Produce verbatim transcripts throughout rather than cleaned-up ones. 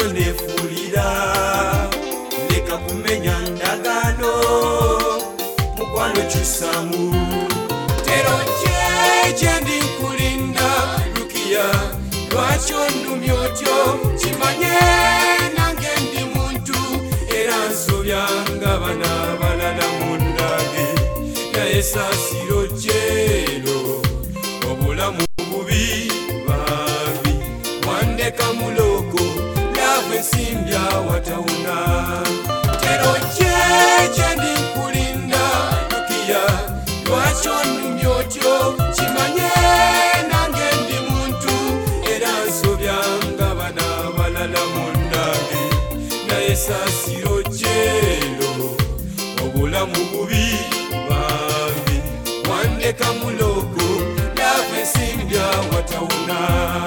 nefulira leka kumenya ndagano mukwano kyusamu tero jeje ndi kulinda Rukia lwaki ondumya otyo kimanye nange ndi muntu era nsobyanga bana balala mundange naye saasiro jero obulamu bubi babi wandeka muloko lave nsimbya watawuna tero jeje ndi kulinda Rukia lwaki ondumya otyo kimanye nange ndi muntu era nsobyanga bana balala mundange naye saasiro jero obulamu bubi babi wandeka muloko lave nsimbya watawuna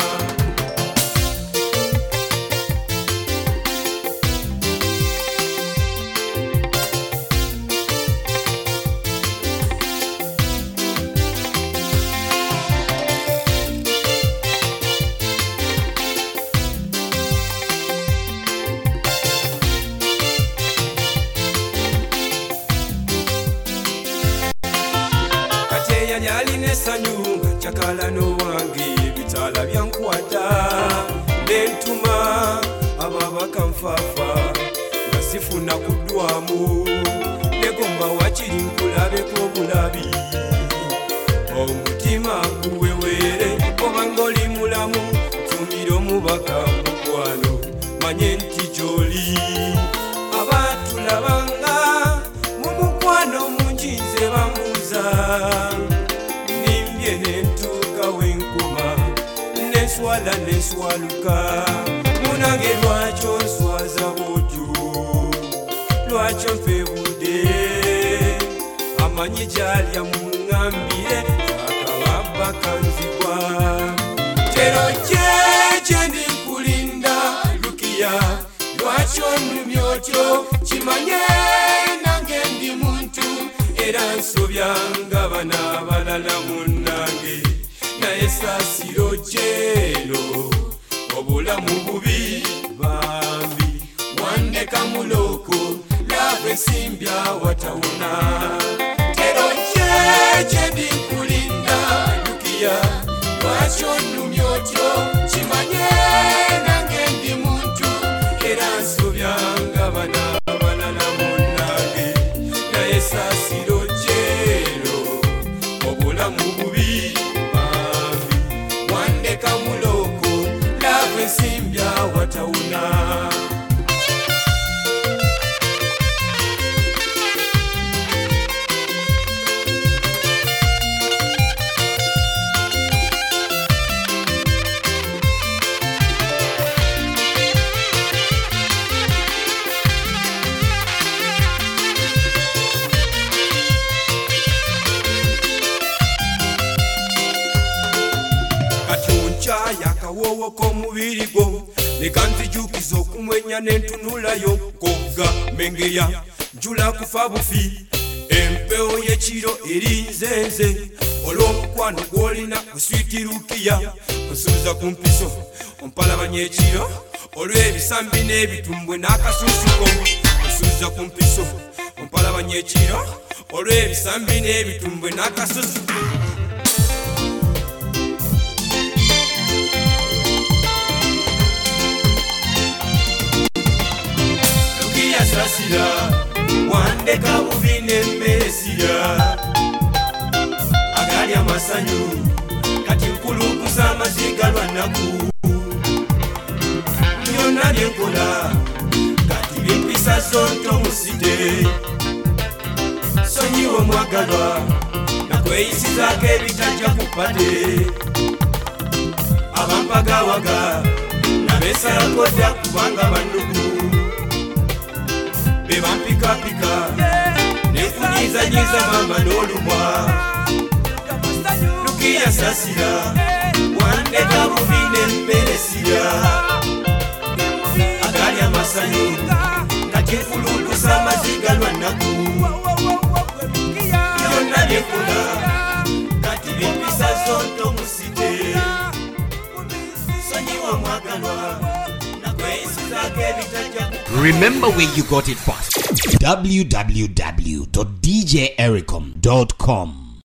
Yaline sanyunga chakalano wange bitala byankwata nentuma ababaka mfafa nasifuna kudwamu negomba wakiri nkulabeko bulabi omutima guwewere obangoli mulamu tumiro mubaka mukwano manye nti joli abatulabanga mumukwano munjize bamuza nentuka wenkuma neswala neswaluka munange lwakyo nswaza boju lwakyo mfebude amanyi jalya muŋambire akababa kanzibwa tero jeje ndi kulinda Rukia lwakyo ndumya otyo kimanye nange ndi muntu era nsobyanga bana balala munange naye saasiro jero obulamu bubi bambi wandeka muloko lave nsimbya watawuna tero jeje ndi kulinda Rukia lwaki ondumya otyo kimanye nange ndi muntu era nsobyanga bana balala munange naye saasiro obulamu bubi bambi wandeka muloko lave nsimbya watawuna yakawowo k'omubiri gwo leka nzijukiza okumwenya nentunulayo kogga mengeya njula kufa bufi empewo y'ekiro erinze nze olw'omukwano gw'olina oswiti Rukia osuuza ku mpiso ompalabanya ekiro olw'ebisambi n'ebitumbwe n'akasusuko osuuza ku mpiso ompalabanya ekiro olw'ebisambi n'ebitumbwe n'akasusuko sasira wandeka bubi nemmeresira agali amasanyu kati nkulukuza amaziga lwanaku byonna byenkola kati bimpisa zonto muside sonyiwo mwagalwa nakweyisizaako ebitajja kupate abampagawaga nabesalako dda kubanga bannuku bebampika pika nefunyiza-nyiza mama n'olumwa Rukia sasira wandeka bubi nemmeresira agali amasanyu kati nfulukuza amaziga lwanaku byonna byekola kati bimpisa zonto musite sonyiwa mwagalwa nakweyisizaako Remember where you got it first. w w w dot d j ericom dot com